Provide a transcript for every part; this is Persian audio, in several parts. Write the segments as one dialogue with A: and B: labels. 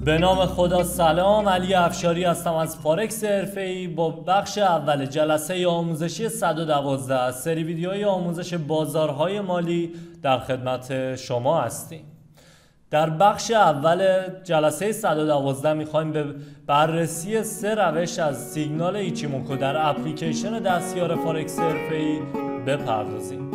A: به نام خدا. سلام، علی افشاری هستم از فارکس حرفه‌ای با بخش اول جلسه آموزشی 112 سری ویدیوهای آموزش بازارهای مالی در خدمت شما هستیم. در بخش اول جلسه 112 میخوایم به بررسی 3 روش از سیگنال ایچیموکو در اپلیکیشن دستیار فارکس حرفه‌ای بپردازیم.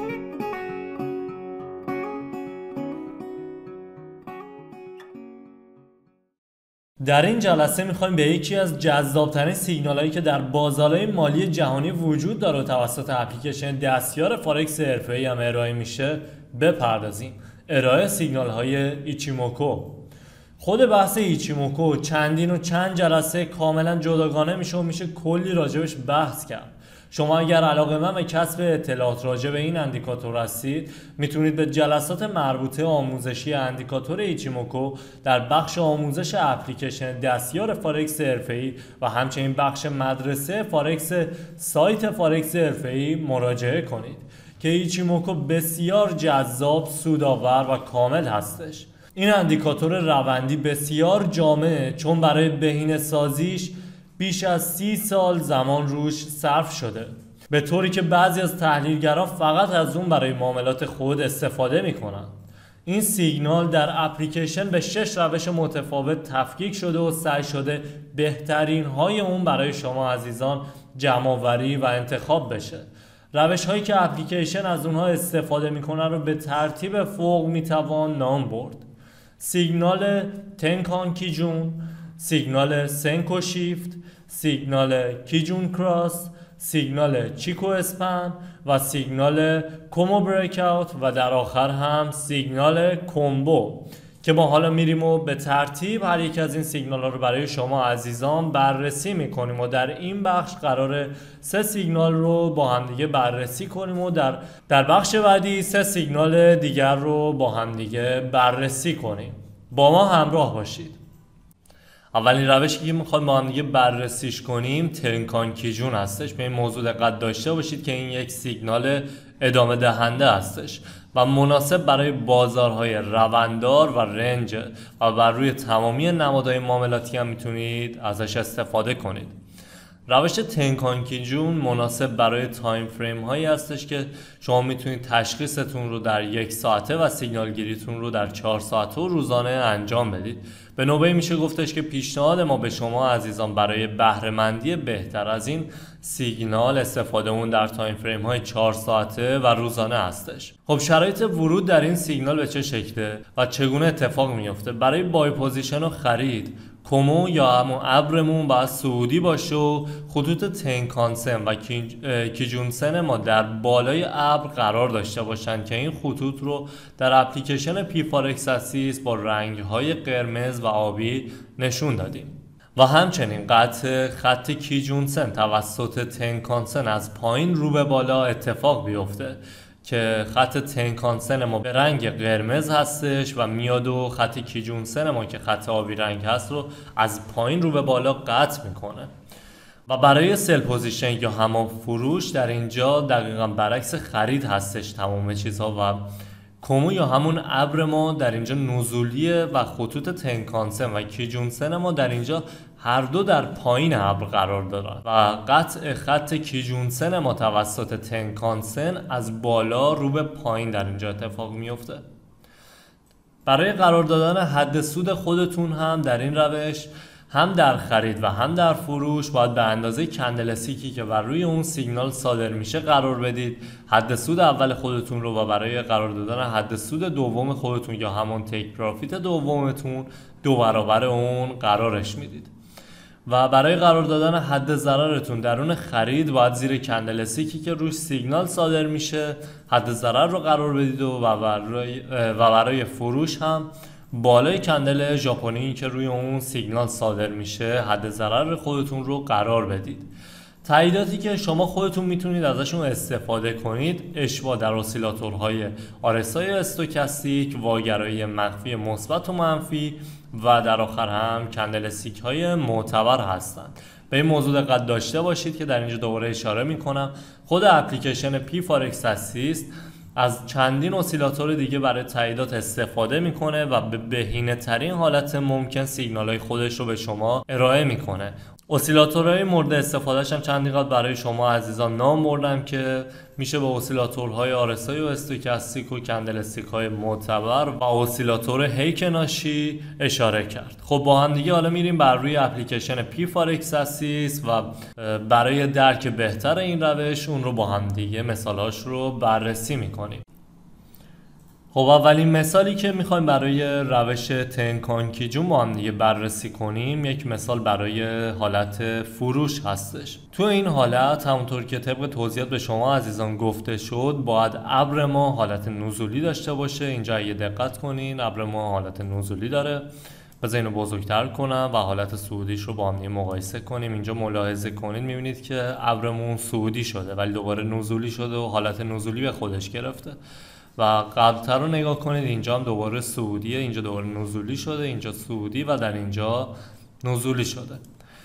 A: در این جلسه میخوایم به یکی از جذابترین سیگنال‌هایی که در بازارهای مالی جهانی وجود داره توسط اپلیکیشن دستیار فارکس حرفه‌ای هم ارائه میشه بپردازیم. ارائه سیگنال‌های ایچیموکو. خود بحث ایچیموکو چند جلسه کاملا جداگانه میشه کلی راجبش بحث کرد. شما اگر علاقه‌مند به کسب اطلاعات راجع به این اندیکاتور هستید میتونید به جلسات مربوطه آموزشی اندیکاتور ایچیموکو در بخش آموزش اپلیکیشن دستیار فارکس حرفه‌ای و همچنین بخش مدرسه فارکس سایت فارکس حرفه‌ای مراجعه کنید که ایچیموکو بسیار جذاب، سودآور و کامل هستش. این اندیکاتور روندی بسیار جامعه چون برای بهینه‌سازیش بیش از 30 سال زمان روش صرف شده، به طوری که بعضی از تحلیلگران فقط از اون برای معاملات خود استفاده میکنن. این سیگنال در اپلیکیشن به 6 روش متفاوت تفکیک شده و سعی شده بهترین های اون برای شما عزیزان جمع‌آوری و انتخاب بشه. روش هایی که اپلیکیشن از اونها استفاده میکنن رو به ترتیب فوق میتوان نام برد: سیگنال تنکان کیجون، سیگنال سنکو شیفت، سیگنال کیجون کراس، سیگنال چیکو اسپن و سیگنال کومو بریک اوت و در آخر هم سیگنال کومبو که ما حالا میریم و به ترتیب هر یک از این سیگنال ها رو برای شما عزیزان بررسی میکنیم و در این بخش قراره 3 سیگنال رو با همدیگه بررسی کنیم و در بخش بعدی 3 سیگنال دیگر رو با همدیگه بررسی کنیم. با ما همراه باشید. اولین روشی که میخوایم با هم دیگه بررسیش کنیم تنکان کیجون هستش. به این موضوع دقت داشته باشید که این یک سیگنال ادامه دهنده هستش و مناسب برای بازارهای روندار و رنج و بر روی تمامی نمادهای معاملاتی هم میتونید ازش استفاده کنید. روش تنکان کیجون مناسب برای تایم فریم هایی هستش که شما میتونید تشخیصتون رو در 1 ساعته و سیگنال گیریتون رو در 4 ساعته و روزانه انجام بدید. به نوبه میشه گفتش که پیشنهاد ما به شما عزیزان برای بهره‌مندی بهتر از این سیگنال استفاده اون در تایم فریم های 4 ساعته و روزانه هستش. خب شرایط ورود در این سیگنال به چه شکله و چگونه اتفاق میفته؟ برای بای پوزیشن و خرید کومو یا همون ابرمون باید صعودی باشه و خطوط تنکانسن و کیجونسن ما در بالای ابر قرار داشته باشن که این خطوط رو در اپلیکیشن پی فارکس اسیس با رنگ‌های قرمز و آبی نشون دادیم و همچنین قطع خط کیجونسن توسط تنکانسن از پایین رو به بالا اتفاق بیفته که خط تنکانسن ما به رنگ قرمز هستش و میاد و خط کیجونسن ما که خط آبی رنگ هست رو از پایین رو به بالا قطع میکنه. و برای سل پوزیشن یا همان فروش در اینجا دقیقا برعکس خرید هستش تمام چیزها و کومو یا همون ابر ما در اینجا نزولیه و خطوط تنکانسن و کیجونسن ما در اینجا هر دو در پایین ابر قرار دارن و قطع خط کیجونسن ما توسط تنکانسن از بالا رو به پایین در اینجا اتفاق میفته. برای قرار دادن حد سود خودتون هم در این روش هم در خرید و هم در فروش باید به اندازه کندلستیکی که بر روی اون سیگنال صادر میشه قرار بدید. حد سود اول خودتون رو و برای قرار دادن حد سود دوم خودتون یا همون تیک پروفیت دومتون 2 برابر اون قرارش میدید. و برای قرار دادن حد ضررتون درون خرید باید زیر کندلستیکی که روش سیگنال صادر میشه حد ضرر رو قرار بدید و برای فروش هم بالای کندل ژاپنی که روی اون سیگنال صادر میشه حد ضرر خودتون رو قرار بدید. تاییداتی که شما خودتون میتونید ازشون استفاده کنید اشباع در اسیلاتورهای RSI استوکاستیک، واگرایی مخفی مثبت و منفی و در آخر هم کندلستیک های معتبر هستند. به این موضوع دقت داشته باشید که در اینجا دوباره اشاره میکنم خود اپلیکیشن پی فارکس اسیست از چندین اسیلاتور دیگه برای تاییدات استفاده میکنه و به بهینه ترین حالت ممکن سیگنال های خودش رو به شما ارائه میکنه. اسیلاتورهای مورد استفادهش هم چند دقیقه برای شما عزیزان نام بردم که میشه به اسیلاتورهای RSI و استوکاستیک و کندلستیک های معتبر و اسیلاتور هیکناشی اشاره کرد. خب با هم دیگه حالا میریم بر روی اپلیکیشن پی فارکس اسیست و برای درک بهتر این روش اون رو با هم دیگه مثالاش رو بررسی میکنیم. خب اولین مثالی که میخوایم برای روش تنکان کیجون با هم دیگه بررسی کنیم یک مثال برای حالت فروش هستش. تو این حالت همونطور که طبق توضیحات به شما عزیزان گفته شد باید ابر ما حالت نزولی داشته باشه. اینجا اگه دقت کنین ابر ما حالت نزولی داره. بذار اینو بزرگتر کنم و حالت صعودیش رو با هم مقایسه کنیم. اینجا ملاحظه کنید میبینید که ابرمون صعودی شده ولی دوباره نزولی شده و حالت نزولی به خودش گرفته. و قبلتر رو نگاه کنید اینجا هم دوباره صعودیه، اینجا دوباره نزولی شده، اینجا صعودی و در اینجا نزولی شده.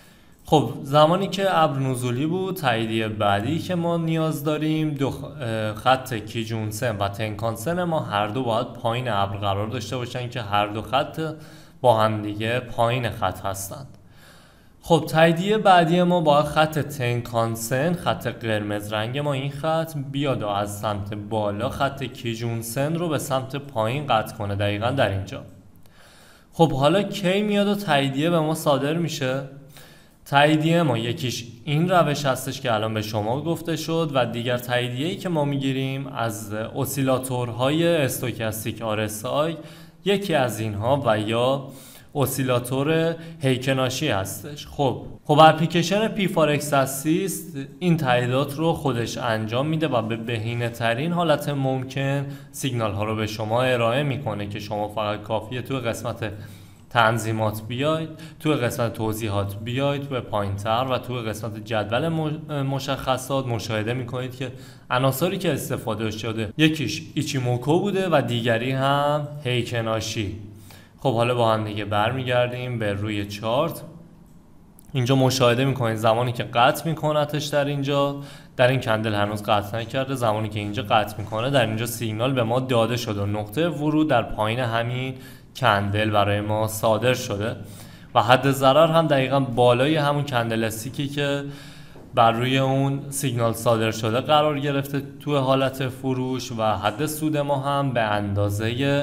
A: خب زمانی که ابر نزولی بود تاییدیه بعدی که ما نیاز داریم دو خط کیجونسن و تنکانسن ما هر دو باید پایین ابر قرار داشته باشن که هر دو خط با هم دیگه پایین خط هستند. خب تاییدیه بعدی ما با خط تنکانسن، خط قرمز رنگ ما این خط بیاد و از سمت بالا خط کیجونسن رو به سمت پایین قطع کنه دقیقا در اینجا. خب حالا کی میاد و تاییدیه به ما صادر میشه؟ تاییدیه ما یکیش این روش هستش که الان به شما گفته شد و دیگر تاییدیه‌ای که ما میگیریم از اسیلاتورهای استوکاستیک RSI یکی از اینها و یا اسیلاتور هیکناشی هستش. خب اپلیکیشن پی فارکس اسیست این تاییدات رو خودش انجام میده و به بهینه ترین حالت ممکن سیگنال ها رو به شما ارائه میکنه که شما فقط کافیه توی قسمت تنظیمات بیاید، توی قسمت توضیحات بیاید توی پایینتر و توی قسمت جدول مشخصات مشاهده میکنید که عناصری که استفاده شده یکیش ایچیموکو بوده و دیگری هم هیکناشی. خب حالا با هم دیگه برمیگردیم به روی چارت. اینجا مشاهده میکنید زمانی که قطع میکنتش در اینجا در این کندل هنوز قطع نکرده، زمانی که اینجا قطع میکنه در اینجا سیگنال به ما داده شده و نقطه ورود در پایین همین کندل برای ما صادر شده و حد ضرر هم دقیقا بالای همون کندل استیکی که بر روی اون سیگنال صادر شده قرار گرفته توی حالت فروش و حد سود ما هم به اندازه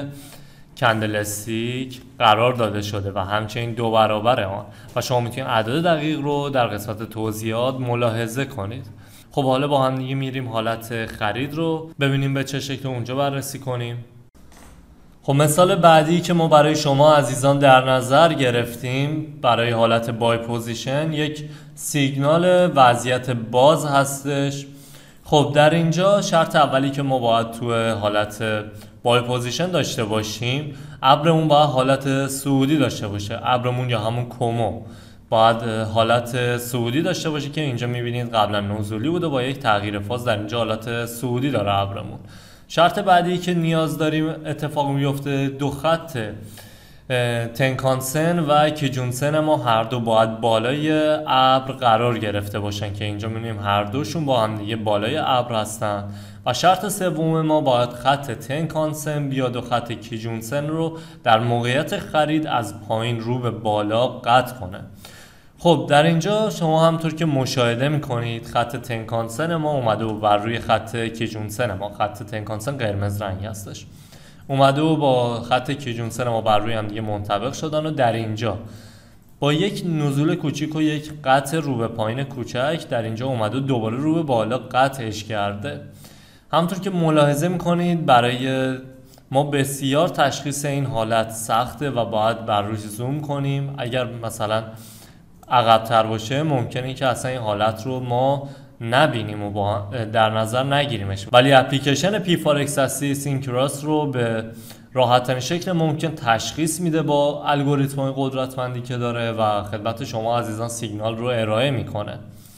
A: کندلستیک قرار داده شده و همچنین 2 برابر آن و شما میتونید اعداد دقیق رو در قسمت توضیحات ملاحظه کنید. خب حالا با هم دیگه میریم حالت خرید رو ببینیم به چه شکل اونجا بررسی کنیم. خب مثال بعدی که ما برای شما عزیزان در نظر گرفتیم برای حالت بای پوزیشن یک سیگنال وضعیت باز هستش. خب در اینجا شرط اولی که ما باید تو حالت بای پوزیشن داشته باشیم ابرمون باید حالت صعودی داشته باشه. ابرمون یا همون کومو باید حالت صعودی داشته باشه که اینجا میبینید قبلا نزولی بوده با یک تغییر فاز در اینجا حالت صعودی داره ابرمون. شرط بعدی که نیاز داریم اتفاق میفته دو خط تنکانسن و کیجونسن ما هر دو باید بالای ابر قرار گرفته باشن که اینجا می‌بینیم هر دوشون با هم دیگه بالای ابر هستن و شرط سوم ما باید خط تنکانسن بیاد و خط کیجونسن رو در موقعیت خرید از پایین رو به بالا قطع کنه. خب در اینجا شما همونطور که مشاهده میکنید خط تنکانسن ما اومده و بر روی خط کیجونسن ما، خط تنکانسن قرمز رنگ هستش، اومده و با خط کیجونسن ما بر روی هم دیگه منطبق شدن و در اینجا با یک نزول کوچیک و یک قطع رو به پایین کوچک در اینجا اومده و دوباره رو به بالا قطعش کرده. همونطور که ملاحظه میکنید برای ما بسیار تشخیص این حالت سخته و باید بر روش زوم کنیم. اگر مثلا عقب‌تر باشه ممکنه که اصلا این حالت رو ما نبینیم و در نظر نگیریمش، ولی اپلیکیشن پی فارکس اسیست این کراس رو به راحت‌ترین شکل ممکن تشخیص میده با الگوریتم‌های قدرتمندی که داره و خدمت شما عزیزان سیگنال رو ارائه میکنه.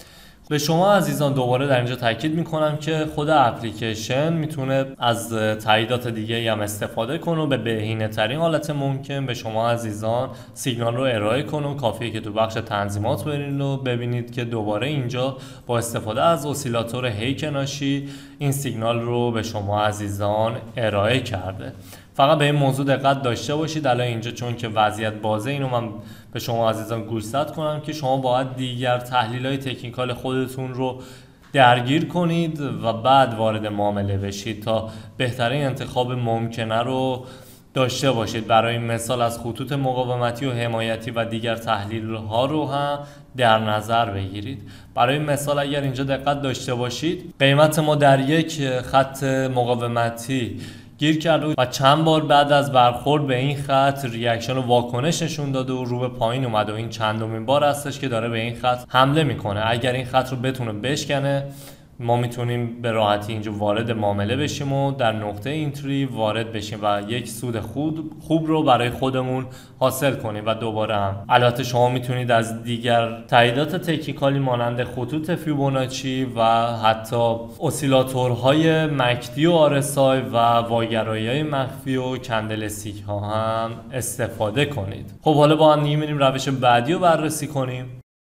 A: به شما عزیزان دوباره در اینجا تاکید میکنم که خود اپلیکیشن میتونه از تاییدات دیگه هم استفاده کنه و به بهینه ترین حالت ممکن به شما عزیزان سیگنال رو ارائه کنه و کافیه که تو بخش تنظیمات برین و ببینید که دوباره اینجا با استفاده از اسیلاتور هیکناشی این سیگنال رو به شما عزیزان ارائه کرده. فقط به این موضوع دقت داشته باشید الان اینجا چون که وضعیت بازه، اینو من به شما عزیزان گوشزد کنم که شما باید دیگر تحلیل‌های تکنیکال خودتون رو درگیر کنید و بعد وارد معامله بشید تا بهترین انتخاب ممکنه رو داشته باشید. برای مثال از خطوط مقاومتی و حمایتی و دیگر تحلیل‌ها رو هم در نظر بگیرید. برای مثال اگر اینجا دقت داشته باشید قیمت ما در یک خط مقاومتی گیر کرده و چند بار بعد از برخورد به این خط ریاکشن و واکنش نشون داده و رو به پایین اومده و این چندمین بار هستش که داره به این خط حمله میکنه. اگر این خط رو بتونه بشکنه ما میتونیم به راحتی اینجا وارد معامله بشیم و در نقطه اینتری وارد بشیم و یک سود خوب رو برای خودمون حاصل کنیم. و دوباره هم البته شما میتونید از دیگر تاییدات تکنیکالی مانند خطوط فیبوناچی و حتی اسیلاتورهای مکدی و آرسای و واگرایی‌های مخفی و کندلستیک ها هم استفاده کنید. خب حالا با هم میریم روش بعدی رو بررسی کنیم.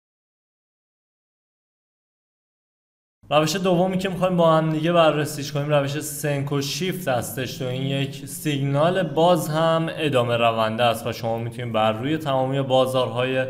A: روش دومی که میخوایم با هم دیگه بررسیش کنیم روش سنک و شیفت هستش. تو این یک سیگنال باز هم ادامه رونده است و شما میتونید بر روی تمامی بازارهای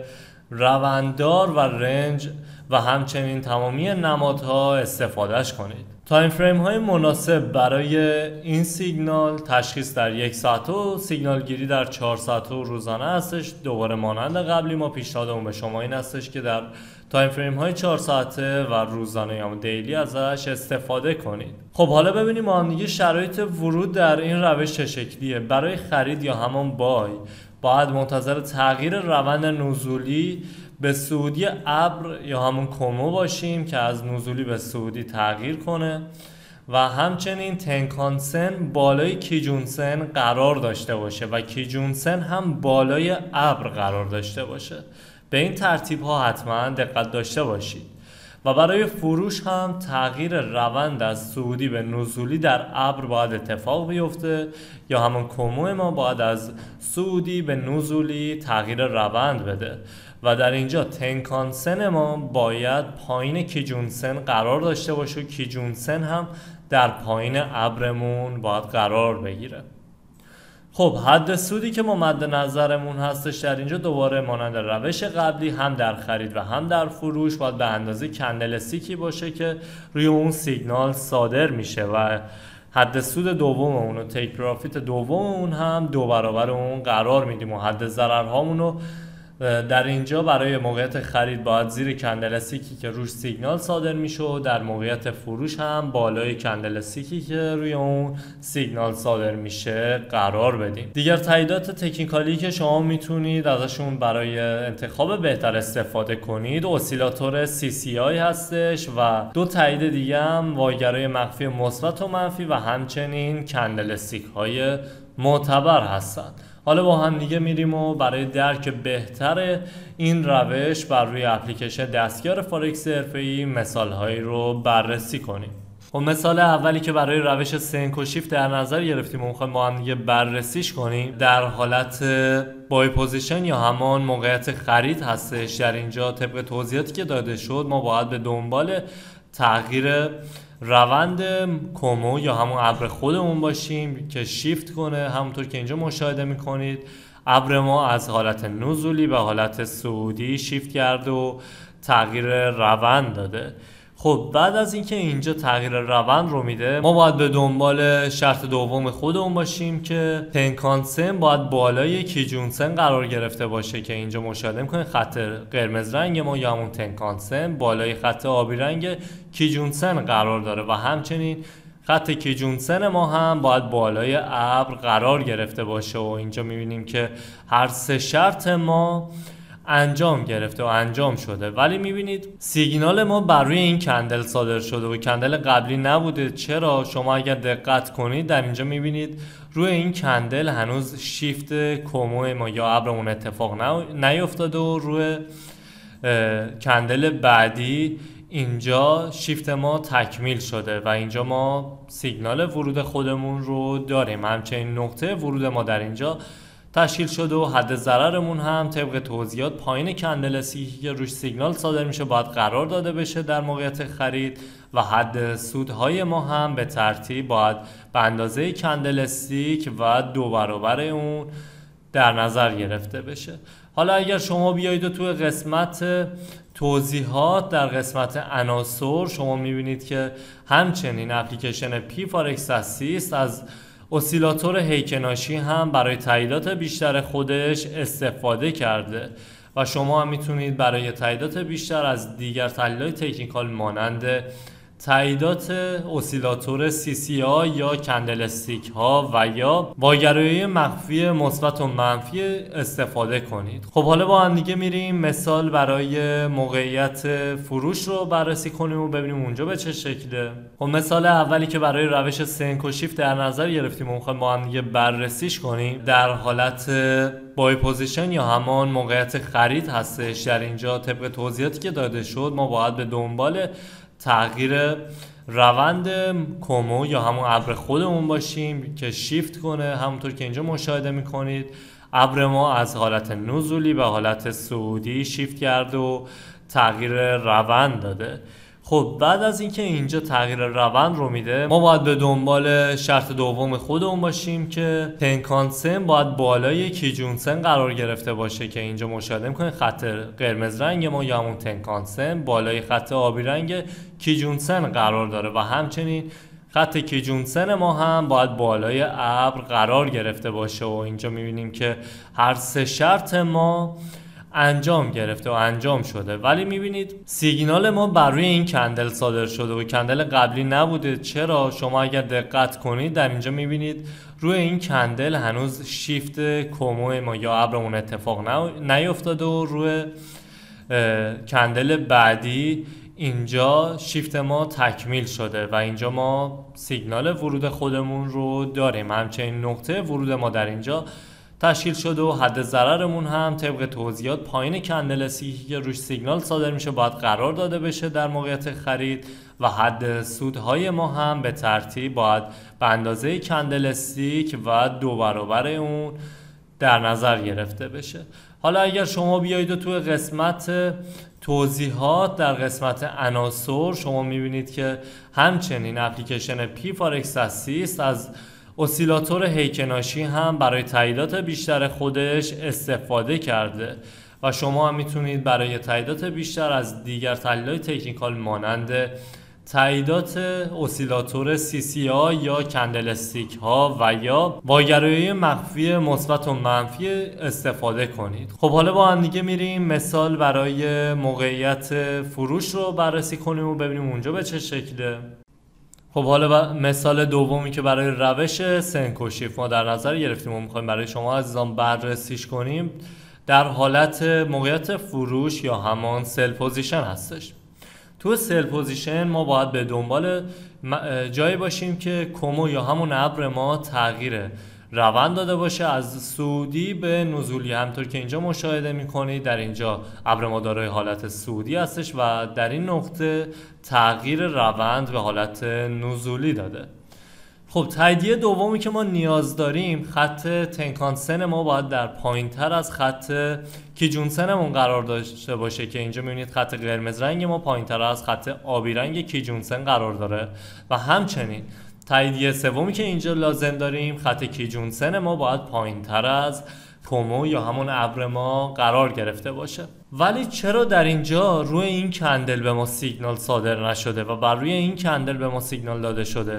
A: روندار و رنج و همچنین تمامی نمادها استفادهش کنید. تایم فریم های مناسب برای این سیگنال تشخیص در 1 ساعت و سیگنال گیری در 4 ساعت و روزانه هستش. دوباره مانند قبلی ما پیشنهادمون به شما این هستش که در تایم فریم های 4 ساعته و روزانه یا دیلی ازش استفاده کنید. خب حالا ببینیم ما هم دیگه شرایط ورود در این روش چه شکلیه. برای خرید یا همان بای باید منتظر تغییر روند نزولی به صعودی ابر یا همون کومو باشیم که از نزولی به صعودی تغییر کنه و همچنین تنکانسن بالای کیجونسن قرار داشته باشه و کیجونسن هم بالای ابر قرار داشته باشه. به این ترتیب ها حتما دقت داشته باشید. و برای فروش هم تغییر روند از صعودی به نزولی در ابر باید اتفاق بیفته یا همون کومو ما باید از صعودی به نزولی تغییر روند بده و در اینجا تنکانسن ما باید پایین کیجونسن قرار داشته باشه و کیجونسن هم در پایین ابرمون باید قرار بگیره. خب حد سودی که ما مد نظرمون هستش در اینجا دوباره مانند روش قبلی هم در خرید و هم در فروش باید به اندازه کندلستیکی باشه که روی اون سیگنال صادر میشه و حد سود دوم اون و تیک پروفیت دوم اون هم 2 برابر اون قرار میدیم و حد ضررهامون رو در اینجا برای موقعیت خرید باید زیر کندلستیکی که روش سیگنال صادر میشه و در موقعیت فروش هم بالای کندلستیکی که روی اون سیگنال صادر میشه قرار بدیم. دیگر تاییدات تکنیکالی که شما میتونید ازشون برای انتخاب بهتر استفاده کنید اسیلاتور CCI هستش و 2 تایید دیگه هم واگرای مخفی مثبت و منفی و همچنین کندلستیک های معتبر هستند. حالا با هم دیگه میریم و برای درک بهتر این روش بر روی اپلیکیشن دستیار فارکس حرفه‌ای مثالهایی رو بررسی کنیم. خب مثال اولی که برای روش سنک و شیفت در نظر گرفتیم و می‌خوایم با هم دیگه بررسیش کنیم در حالت بای پوزیشن یا همان موقعیت خرید هستش. در اینجا طبق توضیحاتی که داده شد ما باید به دنبال تغییر روند کومو یا همون ابر خودمون باشیم که شیفت کنه. همونطور که اینجا مشاهده میکنید ابر ما از حالت نزولی به حالت صعودی شیفت کرده و تغییر روند داده. خب بعد از اینکه اینجا تغییر روند رو میده ما باید به دنبال شرط دوم خودمون باشیم که تنکانسن باید بالای کیجونسن قرار گرفته باشه که اینجا مشاهده میکنید خط قرمز رنگ ما یا همون تنکانسن بالای خط آبی رنگ کیجونسن قرار داره و همچنین خط کیجونسن ما هم باید بالای ابر قرار گرفته باشه و اینجا میبینیم که هر 3 شرط ما انجام گرفته و انجام شده، ولی میبینید سیگنال ما بر روی این کندل صادر شده و کندل قبلی نبوده. چرا؟ شما اگر دقت کنید در اینجا میبینید روی این کندل هنوز شیفت کومو ما یا ابرمون اتفاق نیفتاده و روی کندل بعدی اینجا شیفت ما تکمیل شده و اینجا ما سیگنال ورود خودمون رو داریم. همچنین نقطه ورود ما در اینجا تشکیل شده و حد ضررمون هم طبق توضیحات پایین کندل سی که روش سیگنال صادر میشه باید قرار داده بشه در موقعیت خرید و حد سودهای ما هم به ترتیب باید به اندازه کندل سیک و 2 برابر اون در نظر گرفته بشه. حالا اگر شما بیایید و توی قسمت توضیحات در قسمت عناصر شما میبینید که همچنین اپلیکیشن پی فارکس اسیست از اسیلاتور هیکناشی هم برای تاییدات بیشتر خودش استفاده کرده و شما هم میتونید برای تاییدات بیشتر از دیگر تحلیل‌های تکنیکال مانند تاییدات اسیلاتور CCA یا کندلستیک ها و یا واگرایی مخفی مثبت و منفی استفاده کنید. خب حالا با هم دیگه میریم مثال برای موقعیت فروش رو بررسی کنیم و ببینیم اونجا به چه شکله. خب مثال اولی که برای روش سنک و شیفت در نظر گرفتیم و میخوایم با هم دیگه بررسیش کنیم در حالت بای پوزیشن یا همان موقعیت خرید هستش. در اینجا طبق توضیحاتی که داده شد ما باید به دنبال تغییر روند کومو یا همون ابر خودمون باشیم که شیفت کنه. همونطور که اینجا مشاهده میکنید ابر ما از حالت نزولی به حالت صعودی شیفت کرده و تغییر روند داده. خب بعد از اینکه اینجا تغییر روند رو میده ما باید به دنبال شرط دوم خودمون باشیم که تنکانسن باید بالای کیجونسن قرار گرفته باشه که اینجا مشاهده میکنید خط قرمز رنگ ما یا همون تنکانسن بالای خط آبی رنگ کیجونسن قرار داره و همچنین خط کیجونسن ما هم باید بالای ابر قرار گرفته باشه و اینجا میبینیم که هر سه شرط ما انجام گرفته و انجام شده، ولی میبینید سیگنال ما بر روی این کندل صادر شده و کندل قبلی نبوده. چرا؟ شما اگر دقت کنید در اینجا میبینید روی این کندل هنوز شیفت کومو ما یا ابرمون اتفاق نیفتاده و روی کندل بعدی اینجا شیفت ما تکمیل شده و اینجا ما سیگنال ورود خودمون رو داریم. همچنین نقطه ورود ما در اینجا تشکیل شده و حد ضررمون هم طبق توضیحات پایین کندل سی که روش سیگنال صادر میشه باید قرار داده بشه در موقعیت خرید و حد سودهای ما هم به ترتیب باید به اندازه کندل سیک و 2 برابر اون در نظر گرفته بشه. حالا اگر شما بیایید و توی قسمت توضیحات در قسمت عناصر شما میبینید که همچنین اپلیکیشن پی فارکس اسیست از اسیلاتور هیکناشی هم برای تاییدات بیشتر خودش استفاده کرده و شما هم میتونید برای تاییدات بیشتر از دیگر تحلیل‌های تکنیکال مانند تاییدات اسیلاتور CCA یا کندلستیک ها و یا واگرایی مخفی مثبت و منفی استفاده کنید. خب حالا با هم دیگه میریم مثال برای موقعیت فروش رو بررسی کنیم و ببینیم اونجا به چه شکله. خب حالا مثال دومی که برای روش سنک و شیفت ما در نظر گرفتیم و میخوایم برای شما عزیزان بررسیش کنیم در حالت موقعیت فروش یا همان سل پوزیشن هستش. تو سل پوزیشن ما باید به دنبال جایی باشیم که کومو یا همون ابر ما تغییر روند داده باشه از صعودی به نزولی. همطور که اینجا مشاهده میکنید در اینجا ابر ما دارای حالت صعودی هستش و در این نقطه تغییر روند به حالت نزولی داده. خب تاییدیه دومی که ما نیاز داریم خط تنکانسن ما باید در پایین تر از خط کیجونسنمون قرار داشته باشه که اینجا میبینید خط قرمز رنگ ما پایین تر از خط آبی رنگ کیجونسن قرار داره و همچنین تاییدیه سومی که اینجا لازم داریم خط کیجونسن ما باید پایین تر از کومو یا همون ابر ما قرار گرفته باشه. ولی چرا در اینجا روی این کندل به ما سیگنال صادر نشده و بر روی این کندل به ما سیگنال داده شده؟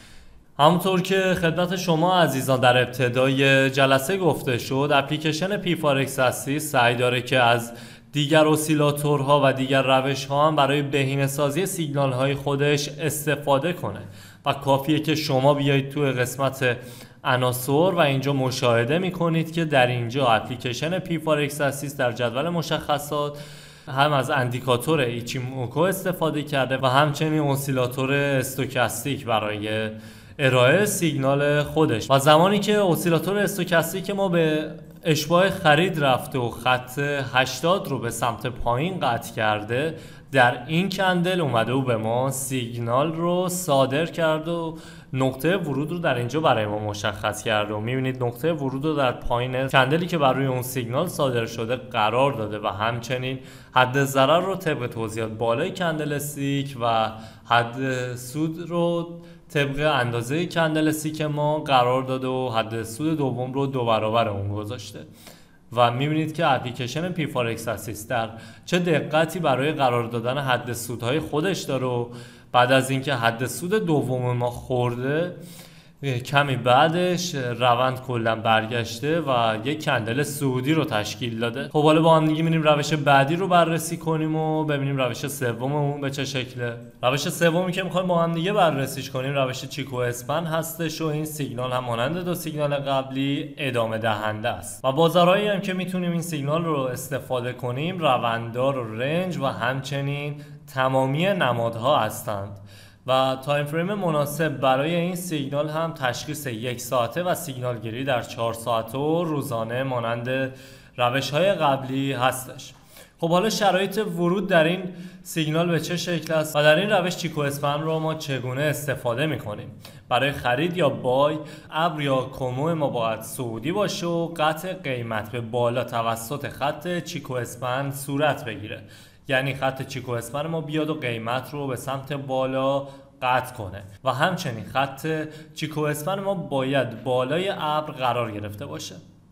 A: همونطور که خدمت شما عزیزان در ابتدای جلسه گفته شد اپلیکیشن پی فارکس اسیست سعی داره که از دیگر اسیلاتورها و دیگر روش‌ها هم برای بهینه‌سازی سیگنال‌های خودش استفاده کنه و کافیه که شما بیایید توی قسمت عناصر و اینجا مشاهده میکنید که در اینجا اپلیکیشن پی فارکس اسیست در جدول مشخصات هم از اندیکاتور ایچیموکو استفاده کرده و همچنین اسیلاتور استوکاستیک برای ارائه سیگنال خودش و زمانی که اسیلاتور استوکاستیک ما به اشباع خرید رفته و خط 80 رو به سمت پایین قطع کرده در این کندل اومده و به ما سیگنال رو صادر کرد و نقطه ورود رو در اینجا برای ما مشخص کرده و میبینید نقطه ورود رو در پایین کندلی که برای اون سیگنال صادر شده قرار داده و همچنین حد ضرر رو طبق توضیحات بالای کندل استیک و حد سود رو طبق اندازه کندل استیک ما قرار داده و حد سود دوم رو 2 برابر اون گذاشته و میبینید که اپلیکیشن پی فارکس اسیست در چه دقتی برای قرار دادن حد سودهای خودش داره و بعد از اینکه حد سود دوم ما خورده کمی بعدش روند کلا برگشته و یک کندل سعودی رو تشکیل داده. خب حالا با هم دیگه میریم روش بعدی رو بررسی کنیم و ببینیم روش سوممون به چه شکله. روش سومی که میخوایم با هم دیگه بررسیش کنیم روش چیکو اسپن هستش و این سیگنال هم مانند 2 سیگنال قبلی ادامه دهنده است و بازارهایی هم که میتونیم این سیگنال رو استفاده کنیم رونددار و رنج و همچنین تمامی نمادها هستند و تایم فریم مناسب برای این سیگنال هم تشخیص 1 ساعته و سیگنال گیری در 4 ساعته و روزانه مانند روش‌های قبلی هستش. خب حالا شرایط ورود در این سیگنال به چه شکل است و در این روش چیکو اسپن رو ما چگونه استفاده می‌کنیم؟ برای خرید یا بای ابر یا کومو ما باید سعودی باشه و قطع قیمت به بالا توسط خط چیکو اسپن صورت بگیره، یعنی خط چیکو اسپن ما بیاد و قیمت رو به سمت بالا قطع کنه و همچنین خط چیکو اسپن ما باید بالای ابر قرار گرفته باشه.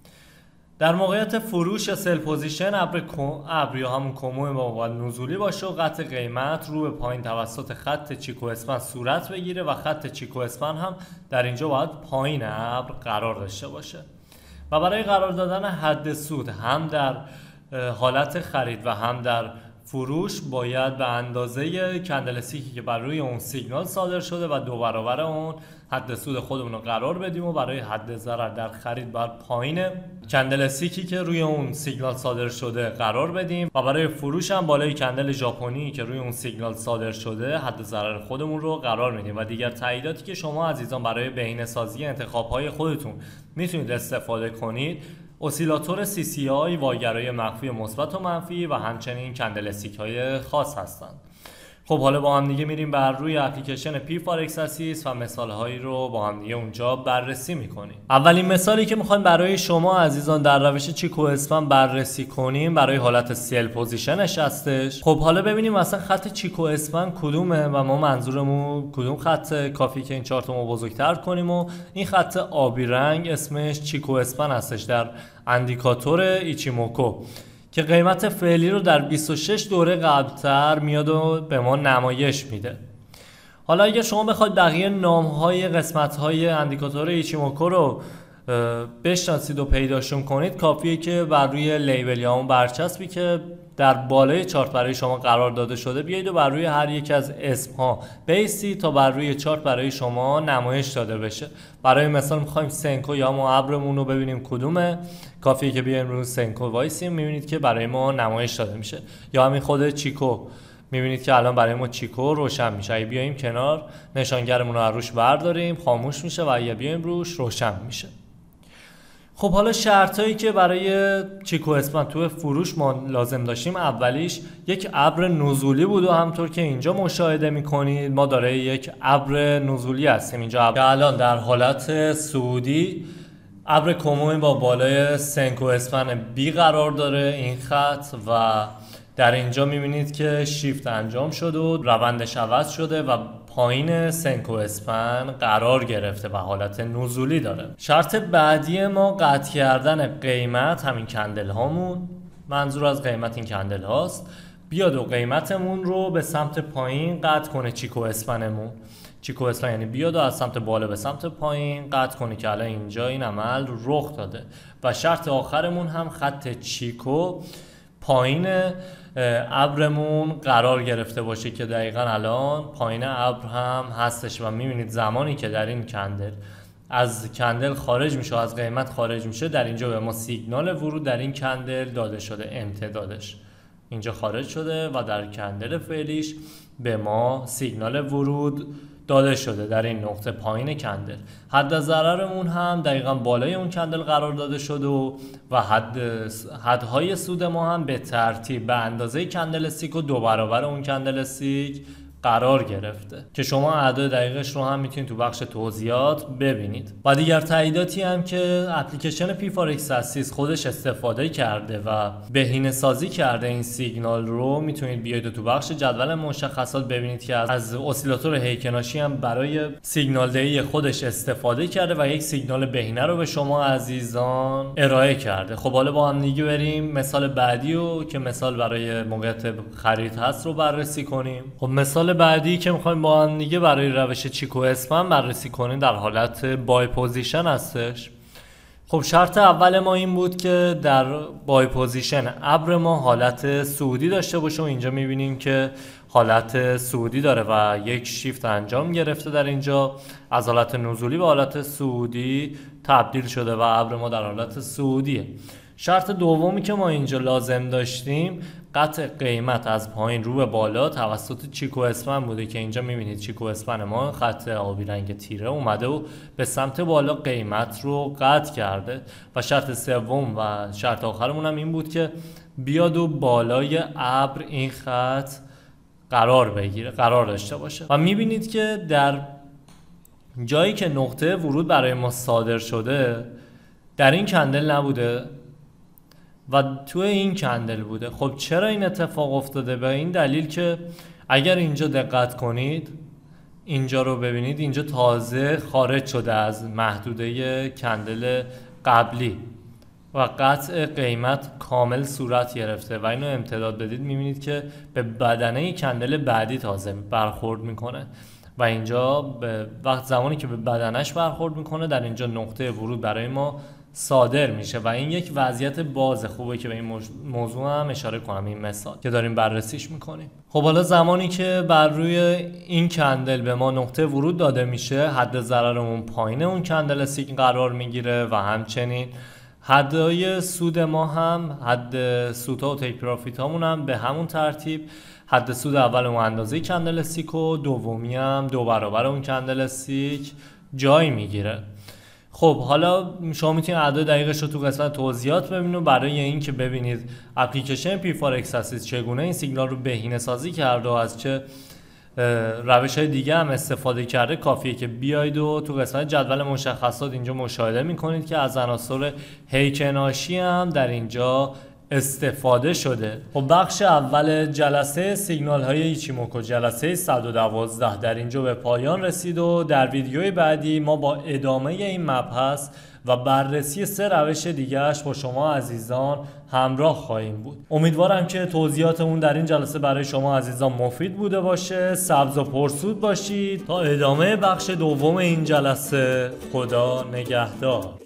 A: در موقعیت فروش یا سل پوزیشن ابر یا همون کومو ما باید نزولی باشه و قطع قیمت رو به پایین توسط خط چیکو اسپن صورت بگیره و خط چیکو اسپن هم در اینجا باید پایین ابر قرار داشته باشه و برای قرار دادن حد سود هم در حالت خرید و هم در فروش باید به اندازه کندل استیکی که بر روی اون سیگنال صادر شده و 2 برابر اون حد سود خودمون رو قرار بدیم و برای حد ضرر در خرید بر پایین کندل استیکی که روی اون سیگنال صادر شده قرار بدیم و برای فروش هم بالای کندل ژاپنی که روی اون سیگنال صادر شده حد ضرر خودمون رو قرار میدیم و دیگر تاییداتی که شما عزیزان برای بهینه‌سازی انتخاب‌های خودتون میتونید استفاده کنید اسیلاتور CCI، واگرای مخفی مثبت و منفی و همچنین کندل استیک‌های خاص هستند. خب حالا با هم دیگه میریم بر روی اپلیکیشن پی فارکس اسیست و مثال‌هایی رو با هم دیگه اونجا بررسی می‌کنیم. اولین مثالی که می‌خوایم برای شما عزیزان در روش چیکو اسپن بررسی کنیم برای حالت سل پوزیشنش هستش. خب حالا ببینیم مثلا خط چیکو اسپن کدومه و ما منظورمون کدوم خط کافی که این چارت رو بزرگتر کنیم و این خط آبی رنگ اسمش چیکو اسپن هستش در اندیکاتور ایچیموکو که قیمت فعلی رو در 26 دوره قبلتر میاد و به ما نمایش میده. حالا اگر شما بخواید بقیه نام‌های قسمت‌های اندیکاتور ایچیموکو رو بشناسید و پیداشون کنید کافیه که بر روی لیبل یا اون برچسبی که در بالای چارت برای شما قرار داده شده بیایید و بر روی هر یک از اسم‌ها بیسید تا بر روی چارت برای شما نمایش داده بشه. برای مثال می‌خوایم سنکو یا ما ابرمون رو ببینیم کدومه، کافیه که بیایم روی سنکو وایسیم می‌بینید که برای ما نمایش داده میشه. یا همین خود چیکو می‌بینید که الان برای ما چیکو روشن میشه. اگه بیایم کنار نشانگرمون رو از روش برداریم خاموش میشه و اگه بیایم روش روشن میشه. خب حالا شرطایی که برای چیکو اسپن تو فروش ما لازم داشتیم اولیش یک ابر نزولی بود و همطور که اینجا مشاهده میکنید ما داره یک ابر نزولی هستیم اینجا که الان در حالت سعودی ابر کومو با بالای سنکو اسپن بی قرار داره این خط و در اینجا میبینید که شیفت انجام شده و روندش عوض شده و پایین سنکو اسپن قرار گرفته و حالت نزولی داره. شرط بعدی ما قطع کردن قیمت همین کندل هامون، منظور از قیمت این کندل هاست، بیاد و قیمتمون رو به سمت پایین قطع کنه چیکو اسپنمون. چیکو اسپن یعنی بیاد و از سمت بالا به سمت پایین قطع کنه که الان اینجا این عمل رخ داده و شرط آخرمون هم خط چیکو پایین ابرمون قرار گرفته باشه که دقیقاً الان پایین ابر هم هستش و میبینید زمانی که در این کندل از کندل خارج میشه، از قیمت خارج میشه، در اینجا به ما سیگنال ورود در این کندل داده شده، امتدادش اینجا خارج شده و در کندل فعلیش به ما سیگنال ورود داده شده در این نقطه پایین کندل. حد ضررمون هم دقیقا بالای اون کندل قرار داده شده و حدهای سود ما هم به ترتیب به اندازه کندل استیک و 2 برابر اون کندل استیک قرار گرفته که شما اعداد دقیقش رو هم میتونید تو بخش توضیحات ببینید. و دیگر تاییداتی هم که اپلیکیشن پی فارکس اسیس خودش استفاده کرده و بهینه سازی کرده این سیگنال رو میتونید بیاید تو بخش جدول مشخصات ببینید که از اسیلاتور هیکناشی هم برای سیگنال دهی خودش استفاده کرده و یک سیگنال بهینه رو به شما عزیزان ارائه کرده. خب حالا با هم دیگه بریم مثال بعدی رو که مثال برای موقعیت خرید هست رو بررسی کنیم. خب مثال بعدی که میخوایم با هم دیگه برای روش چیکو اسپن بررسی کنیم در حالت بای پوزیشن هستش. خب شرط اول ما این بود که در بای پوزیشن ابر ما حالت صعودی داشته باشه و اینجا میبینیم که حالت صعودی داره و یک شیفت انجام گرفته در اینجا از حالت نزولی به حالت صعودی تبدیل شده و ابر ما در حالت صعودیه. شرط دومی که ما اینجا لازم داشتیم قطع قیمت از پایین رو به بالا توسط چیکو اسپن بوده که اینجا میبینید چیکو اسپن ما خط آبی رنگ تیره اومده و به سمت بالا قیمت رو قطع کرده. و شرط سوم و شرط آخرمون هم این بود که بیاد و بالای ابر این خط قرار داشته باشه. و میبینید که در جایی که نقطه ورود برای ما صادر شده در این کندل نبوده و توی این کندل بوده. خب چرا این اتفاق افتاده؟ به این دلیل که اگر اینجا دقت کنید اینجا رو ببینید اینجا تازه خارج شده از محدوده کندل قبلی و قطع قیمت کامل صورت گرفته و اینو امتداد بدید میبینید که به بدنه کندل بعدی تازه برخورد میکنه و اینجا به وقت زمانی که به بدنش برخورد میکنه در اینجا نقطه ورود برای ما صادر میشه و این یک وضعیت باز خوبه که به این موضوع هم اشاره کنم این مثال که داریم بررسیش میکنیم. خب حالا زمانی که بر روی این کندل به ما نقطه ورود داده میشه حد ضررمون پایین اون کندل سیگن قرار میگیره و همچنین حدهای سود ما هم حد سودها و تیک پرافیت هامون هم به همون ترتیب حد سود اول اون اندازه کندل سیک و دومی هم 2 برابر اون کندل سیک جای میگیره. خب حالا شما میتونید اعداد دقیقش رو تو قسمت توضیحات ببینید و برای این که ببینید اپلیکیشن پی فارکس اسیس چگونه این سیگنال رو بهینه سازی کرده و از چه روش های دیگه هم استفاده کرده کافیه که بیاید و تو قسمت جدول مشخصات اینجا مشاهده میکنید که از عناصر هیکناشی هم در اینجا استفاده شده. خب بخش اول جلسه سیگنال های ایچیموکو جلسه 112 در اینجا به پایان رسید و در ویدیوی بعدی ما با ادامه این مبحث و بررسی 3 روش دیگهش با شما عزیزان همراه خواهیم بود. امیدوارم که توضیحاتمون در این جلسه برای شما عزیزان مفید بوده باشه. سبز و پرسود باشید تا ادامه بخش دوم این جلسه. خدا نگهدار.